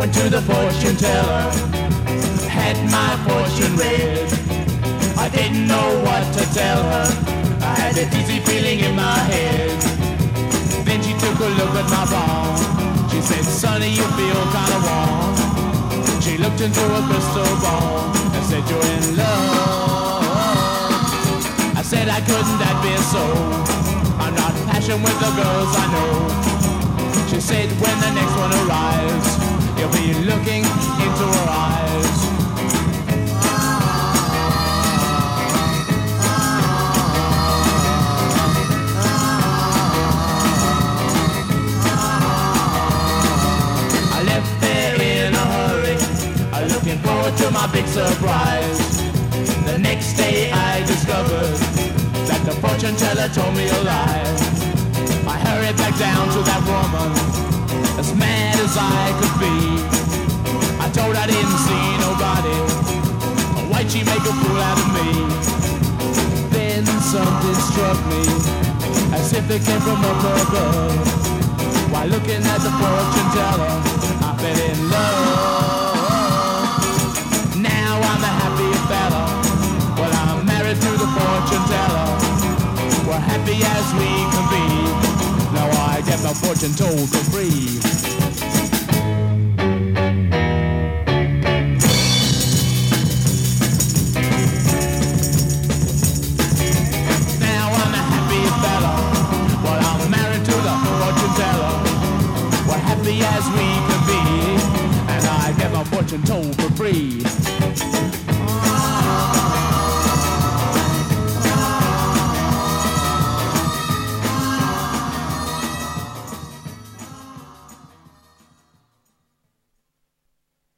Went to the fortune teller, had my fortune read. I didn't know what to tell her, I had a dizzy feeling in my head. Then she took a look at my palm. She said, "Sonny, you feel kinda warm." She looked into a crystal ball and said, "You're in love." I said, "I couldn't that be so? I'm not passion with the girls I know." She said, "When the next one arrives, you'll be looking into her eyes." I left there in a hurry, looking forward to my big surprise. The next day I discovered that the fortune teller told me a lie. I hurried back down to that woman, as mad as I could be. I told her I didn't see nobody, why'd she make a fool out of me? Then something struck me, as if it came from up above. While looking at the fortune teller, I fell in love. Now I'm a happy fella, well I'm married to the fortune teller. We're happy as we can be, now I get my fortune told for free. Now I'm a happy fella, well I'm married to the fortune teller. We're happy as we can be, and I get my fortune told for free.